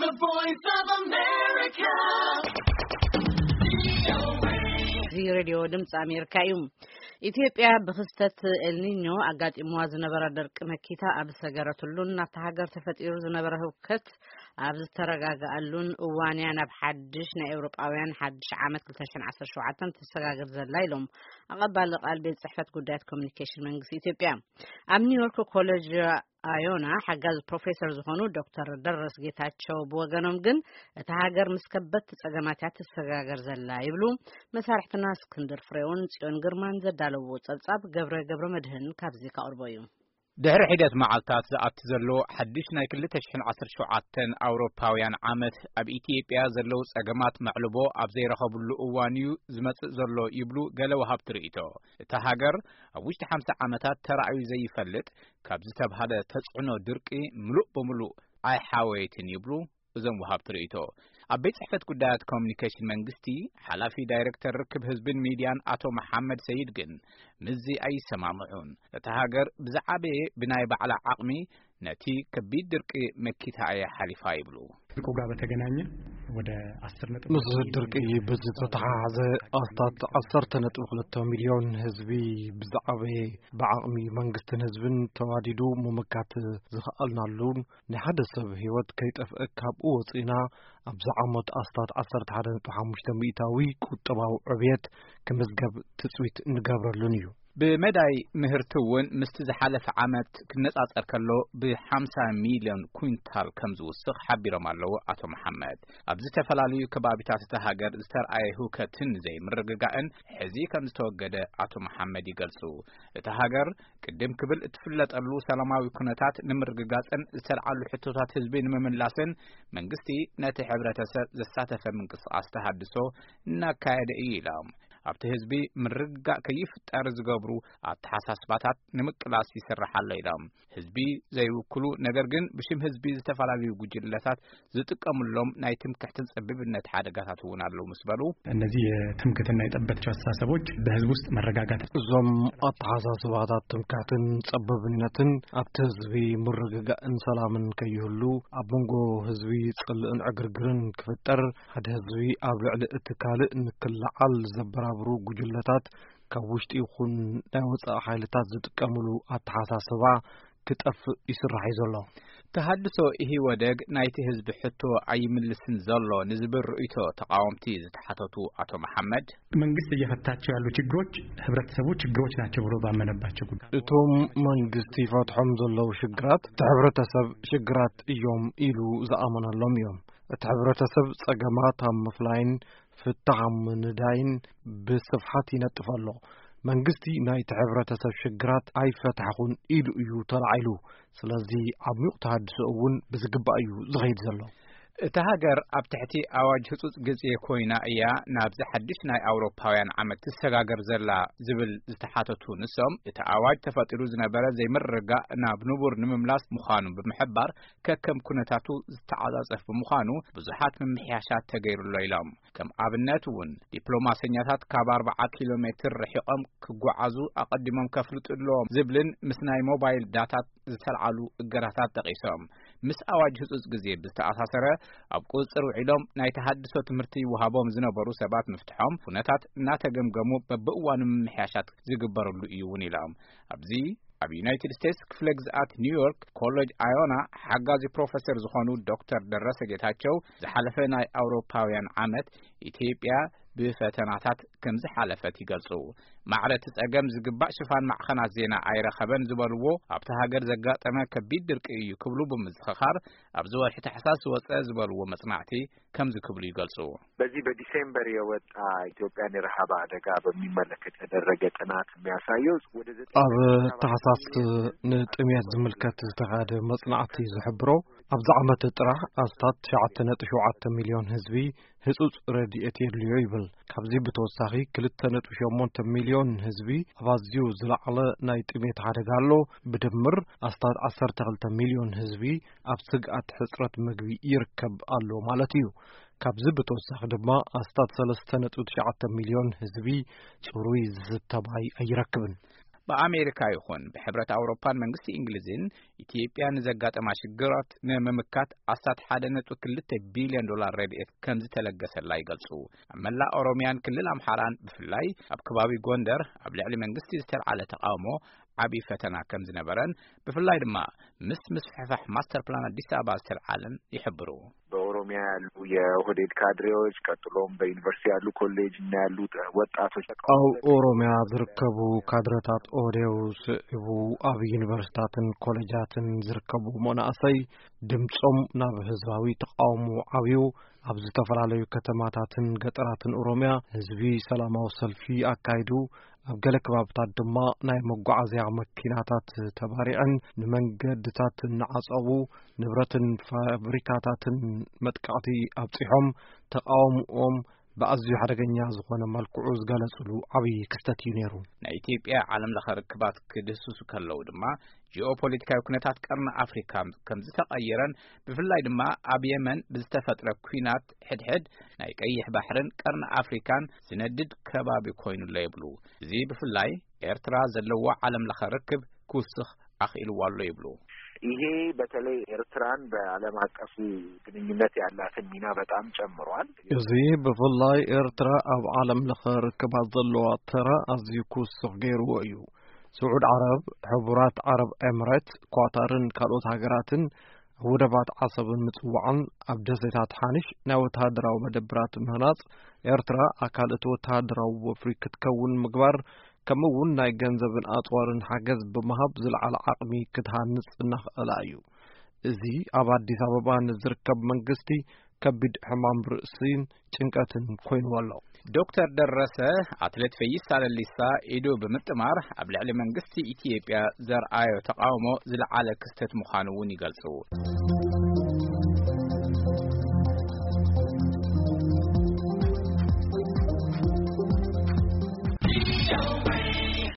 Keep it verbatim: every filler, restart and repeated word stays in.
The Voice of America. ዚ ሬዲዮ ድምጽ አሜሪካ እዩ ኢትዮጵያ በክስተት ኤልኒኞ አጋጢሞዋ ዝነበረ ደርቅ መኪታ ኣብ ሰገረቱሉን ናታ ሃገር ተፈጢሩ ዝነበረ ህውከት ኣብ ዝተረጋጋአሉን እዋንያ ናብ ሓድሽ ናይ ኤውሮጳውያን ሓድሽ ዓመት ሁለት ሺህ ዓሰርተ ሸውዓተ ተሰጋገር ዘላ ኢሎም አቀባሊ ቃል ቤት ጽሕፈት ጉዳያት ኮሙኒኬሽን መንግስት ኢትዮጵያ ኣብ ኒውዮርክ ኮሌጅ አዮና ሓጋዝ ፕሮፌሰር ዝኾኑ ዶክተር ደረስ ጌታቸው በወገኖም ግን እታ ሃገር ምስከበት ጸገማታት ተሰጋገር ዘላ ይብሉ መሳርሕትና እስክንድር ፍሬውን ጽዮን ግርማን ዘዳለዎ ጸብጻብ ገብረ ገብረ መድህን ካብዚ ካርቦዩ ድሕሪ ሒደት መዓልታት ዝኣት ዘሎ ሓድሽ ናይ ሁለት ሺህ ዓሰርተ ሸውዓተ ኣውሮፓውያን ዓመት ኣብ ኢትዮጵያ ዘለው ጸገማት መዕልቦ ኣብ ዘይረኸብሉ እዋንዩ ዝመጽእ ዘሎ ይብሉ ገለ ወሃብቲ ርእይቶ እታ ሃገር ኣብ ውሽጢ ሓምሳ ዓመታት ተራእዩ ዘይፈልጥ ካብ ዝተብሃለ ተጽዕኖ ድርቂ ምሉእ ብምሉእ ኣይሓወይትን ይብሉ እዞም ወሃብቲ ርእይቶ ኣብ ቤት ጽሕፈት ጉዳያት ኮሙኒኬሽን መንግስቲ ሓላፊ ዳይሬክተር ርክብ ህዝብን ሚድያን አቶ መሐመድ ሰይድ ግን ምዚ ኣይሰማምዑን እታ ሃገር ብዛዕበየ ብናይ ባዕላ ዓቕሚ ነቲ ከቢድ ድርቂ መኪታ ኣያ ሓሊፋ ይብሉ ድርቁ ጋር በተገናኘ ወደ አስር ነጥብ ምስ ድርቂ ብዝተተሓሓዘ ኣስታት ዓሰርተ ነጥብ ሁለት ሚልዮን ህዝቢ ብዛዕበየ ብዓቕሚ መንግስትን ህዝብን ተዋዲዱ መመካት ዝኽኣልናሉን ናይ ሓደ ሰብ ህይወት ከይጠፍእ ካብኡ ወፂና ኣብዚ ዓመት ኣስታት ዓሰርተ ሓደ ነጥቢ ሓሙሽተ ሚእታዊ ቁጠባዊ ዕብየት ክምዝገብ ትጽቢት እንገብረሉን እዩ በመዳይ ምህርትውን ምስቲ ዝሓለፈ ዓመት ክነጻጸር ከሎ ብ50 ሚልዮን ኩንታል ከም ዝውስኽ ሓቢሮም ኣለዉ አቶ መሐመድ ኣብ ዝተፈላልዩ ከባቢታት እታ ሃገር ዝተርኣየ ህውከትን ዘይምርግጋእን ሕዚ ከም ዝተወገደ አቶ መሐመድ ይገልጹ እታ ሃገር ቅድም ክብል እትፍለጠሉ ሰላማዊ ኩነታት ንምርግጋጽን ዝተልዓሉ ሕቶታት ህዝቢ ንምምላስን መንግስቲ ነቲ ሕብረተሰብ ዘሳተፈ ምንቅስቃስ ተሃድሶ እናካየደ እዩ ኢሎም ኣብቲ ህዝቢ ምርግጋእ ከይፍጠር ዝገብሩ ኣተሓሳስባታት ንምቅላስ ይስራሕ ኣሎ ኢሎም ህዝቢ ዘይውክሉ ነገር ግን ብሽም ህዝቢ ዝተፈላልዩ ጉጅለታት ዝጥቀሙሎም ናይ ትምክሕትን ጽብብነት ሓደጋታት እውን ኣለዉ መስበሉ እነዚህ የትምክህትና የጠበትቸው አስተሳሰቦች በህዝብ ውስጥ መረጋጋት እዞም ኣተሓሳስባታት ትምክህትን ጽብብነትን ኣብቲ ህዝቢ ምርግጋእን ሰላምን ከይህሉ ኣብ መንጎ ህዝቢ ጽልእን ዕግርግርን ክፍጠር ሓደ ህዝቢ ኣብ ልዕሊ እቲ ካልእ ንክለዓል ዘበራ ብሩ ጉጅለታት ካብ ውሽጢ ይኹን ናይ ወጻኢ ሓይልታት ዝጥቀሙሉ ኣተሓሳስባ ክጠፍ ይስራሕ ዘሎ ተሃድሶ ይሄ ወደግ ናይቲ ህዝብ ሕቶ ኣይምልስን ዘሎ ንዝብር ርእይቶ ተቃወምቲ ዝተሓተቱ አቶ መሐመድ መንግስት እየፈታቸው ያሉ ችግሮች ህብረተሰቡ ችግሮች ናቸው ብሎ ባመነባቸው ጉዳይ እቶም መንግስት ይፈትሖም ዘለው ችግራት ህብረተሰብ ችግራት እዮም ኢሉ ዝኣመነሎም እዮም እቲ ህብረተሰብ ጸገማት ኣብ ምፍላይን ፍትሐም ንዳይን በስፍሓት ይነጥፋሎ መንግስቲ ናይ ህብረተሰብ ችግራት ኣይፈታሕኹን ኢሉ እዩ ተላዒሉ ስለዚ ዓሚቕ ተሃድሶ እውን ብዝግባእ እዩ ዝኸይድ ዘሎ እታ ሃገር ኣብ ትሕቲ ኣዋጅ ህጹጽ ግዜ ኮይና እያ ናብዚ ሓድሽ ናይ ኣውሮፓውያን ዓመት ተሰጋገር ዘላ ዝብል ዝተሓተቱ ንሶም እቲ ኣዋጅ ተፈጢሩ ዝነበረ ዘይምርግጋእ ናብ ንቡር ንምምላስ ምዃኑ ብምሕባር ከከም ኩነታቱ ዝተዓጻጸፍ ብምዃኑ ብዙሓት ምምሕያሻት ተገይሩሎ ኢሎም ከም ኣብነት እውን ዲፕሎማስያታት ካብ ኣርባዓ ኪሎ ሜትር ርሒቆም ክጓዓዙ ኣቀዲሞም ከፍልጡሎም ዝብልን ምስ ናይ ሞባይል ዳታ ዝተልዓሉ እገራታት ጠቂሶም ምስ ኣዋጅ ህጹጽ ግዜ ብዝተኣሳሰረ ኣብ ቁጽር ውዒሎም ናይ ተሃድሶ ትምህርቲ ይወሃቦም ዝነበሩ ሰባት ምፍትሖም ኩነታት እናተገምገሙ በብእዋኑ ምምሕያሻት ዝግበረሉ እዩ እውን ኢሎም ኣብዚ ኣብ ዩናይትድ ስቴትስ ክፍለ ግዝኣት ኒውዮርክ ኮሌጅ አዮና ሓጋዚ ፕሮፌሰር ዝኾኑ ዶክተር ደረሰ ጌታቸው ዝሓለፈ ናይ ኣውሮፓውያን ዓመት ኢትዮጵያ ብፈተናታት ከም ዝሓለፈት ይገልጹ ማዕረት ጸገም ዝግባእ ሽፋን ማዕኸናት ዜና ኣይረኸበን ዝበልዎ ኣብታ ሃገር ዘጋጠመ ከቢድ ድርቂ እዩ ክብሉ ብምዝኽኻር ኣብ ዝወርሒ ታሕሳስ ወፀ ዝበልዎ መጽናዕቲ ከም ዝክብሉ ይገልጹ በዚህ በዲሴምበር የወጣ ኢትዮጵያን የረሃብ አደጋ በሚመለከት የተደረገ ጥናት የሚያሳየው ወደ ኣብ ታሕሳስ ንጥምየት ዝምልከት ዝተኻደ መጽናዕቲ ዝሕብሮ ኣብዚ ዓመት ጥራሕ ኣስታት ትሽዓተ ነጥቢ ሸውዓተ ሚልዮን ህዝቢ ህጹጽ ረድኤት የድልዮ ይብል ካብዚ ብተወሳኺ ክልተ ነጥቢ ሸሞንተ ሚልዮን ህዝቢ ኣብ ኣዝዩ ዝለዓለ ናይ ጥምየት ሓደጋ ኣሎ ብድምር ኣስታት ዓሰርተ ክልተ ሚልዮን ህዝቢ ኣብ ስግኣት ሕጽረት ምግቢ ይርከብ ኣሎ ማለት እዩ ካብዚ ብተወሳኺ ድማ ኣስታት ሰለስተ ነጥቢ ትሽዓተ ሚልዮን ህዝቢ ጽሩይ ዝስተ ማይ ኣይረክብን በአሜሪካ ይሆን በህብረት አውሮፓን መንግስት እንግሊዝን ኢትዮጵያን ዘጋጠማ ሽግራት ነመምካት አስራ አንድ ነጥብ ሁለት ቢሊዮን ዶላር ረድኤት ከምዝ ተለገሰላ ይገልጹ አመላ ኦሮሚያን ክልል አምሐራን በፍላይ አብከባቢ ጎንደር አብላዕሊ መንግስት ዝተልዓለ ተቃውሞ አቢ ፈተና ከምዝ ነበረን በፍላይ ድማ ምስ ምስፈፋህ ማስተር ፕላን አዲስ አበባ ዝተልዓለን ይሕብሩ በኦሮሚያ ያሉ የኦህዴድ ካድሬዎች ቀጥሎም በዩኒቨርሲቲ ያሉ ኮሌጅ እና ያሉ ወጣቶች አው ኦሮሚያ ዝርከቡ ካድረታት ኦዴውስ እቡ አብ ዩኒቨርሲቲታትን ኮሌጃትን ዝርከቡ ሞናአሰይ ድምጾም ናብ ህዝባዊ ተቃውሞ አብዩ ኣብ ዝተፈላላዩ ከተማታትን ገጠራትን ኦሮሚያ ህዝቢ ሰላማዊ ሰልፊ አካይዱ ኣብ ገለ ከባቢታት ድማ ናይ መጓዓዝያ መኪናታት ተባሪዐን ንመንገድታት ንዓጸቡ ንብረትን ፋብሪካታትን መጥቃዕቲ ኣብጽሖም ተቃውሞኦም በአዝዩ ሓደገኛ ዝኾነ መልክዑ ዝገለጽሉ ዓብይ ክስተት እዩ ነይሩ ናይ ኢትዮጵያ ዓለም ለኸ ርክባት ክድህስሱ ከለው ድማ ጂኦፖለቲካዊ ኩነታት ቀርኒ አፍሪካ ከም ዝተቀየረን ብፍላይ ድማ ኣብ የመን ብዝተፈጥረ ኩናት ሕድሕድ ናይ ቀይሕ ባሕርን ቀርኒ አፍሪካን ዝነድድ ከባቢ ኮይኑ ለይብሉ እዚ ብፍላይ ኤርትራ ዘለዎ ዓለም ለኸ ርክብ ኩስኽ አኺልዋሎ ይብሉ ይሄ በተለይ ኤርትራን በዓለም አቀፉ ግንኙነት ያላትን ሚና በጣም ጨምሯል እዚ በፍላይ ኤርትራ ኣብ ዓለም ለኸ ርክባት ዘለዋ ተራ ኣዝዩ ኩስኽ ገይርዎ እዩ سعود عرب حبرات عرب امارات قطرن ካልኦት ሃገራትን ወደባት ዓሰብን ምጽዋዕን ኣብ ደሴታት ሓንሽ ናይ ወታደራዊ መደብራት ምህናጽ ኤርትራ ኣካል እቲ ወታደራዊ ወፍሪ ክትከውን ምግባር ከምውን ናይ ገንዘብን ኣጽዋርን ሓገዝ ብምሃብ ዝለዓለ ዓቕሚ ክትሃንጽ እናኽእላ እዩ እዚ ኣብ አዲስ አበባ ንዝርከብ መንግስቲ ከቢድ ሕማም ርእሲን ጭንቀትን ኮይኑ ኣሎ ዶክተር ደረሰ አትሌት ፈይሳ ለሊሳ ኢዶ በመጥማር ኣብ ልዕሊ መንግስቲ ኢትዮጵያ ዘርአዮ ተቃውሞ ዝለዓለ ክስተት ምዃኑ ይገልጹ